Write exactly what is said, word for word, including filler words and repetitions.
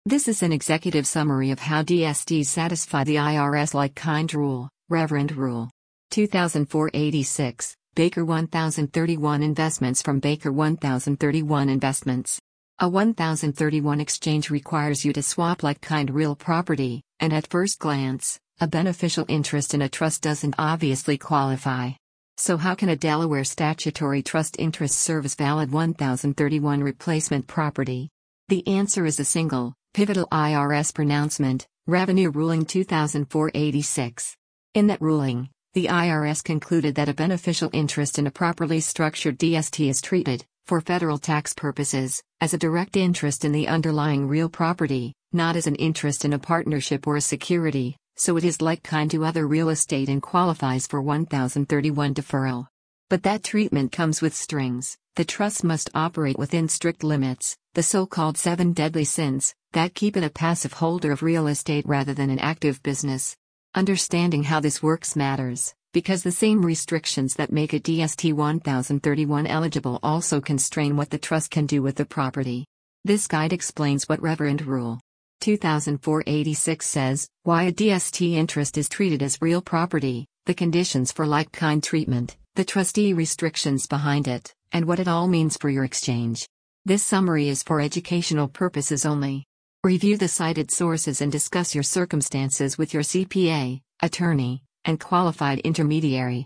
This is an executive summary of how D S Ts satisfy the I R S like-kind rule, Reverend Rule. two thousand four eighty-six, Baker one thousand thirty-one Investments from Baker one thousand thirty-one Investments. A one thousand thirty-one exchange requires you to swap like-kind real property, and at first glance, a beneficial interest in a trust doesn't obviously qualify. So how can a Delaware statutory trust interest serve as valid one thousand thirty-one replacement property? The answer is a single, pivotal I R S pronouncement, Revenue Ruling two thousand four eighty-six. In that ruling, the I R S concluded that a beneficial interest in a properly structured D S T is treated, for federal tax purposes, as a direct interest in the underlying real property, not as an interest in a partnership or a security, so it is like-kind to other real estate and qualifies for one thousand thirty-one deferral. But that treatment comes with strings. The trust must operate within strict limits, the so-called seven deadly sins, that keep it a passive holder of real estate rather than an active business. Understanding how this works matters, because the same restrictions that make a D S T one thousand thirty-one eligible also constrain what the trust can do with the property. This guide explains what Reverend Rule two thousand four eighty-six says, why a D S T interest is treated as real property, the conditions for like-kind treatment, the trustee restrictions behind it, and what it all means for your exchange. This summary is for educational purposes only. Review the cited sources and discuss your circumstances with your C P A, attorney, and qualified intermediary.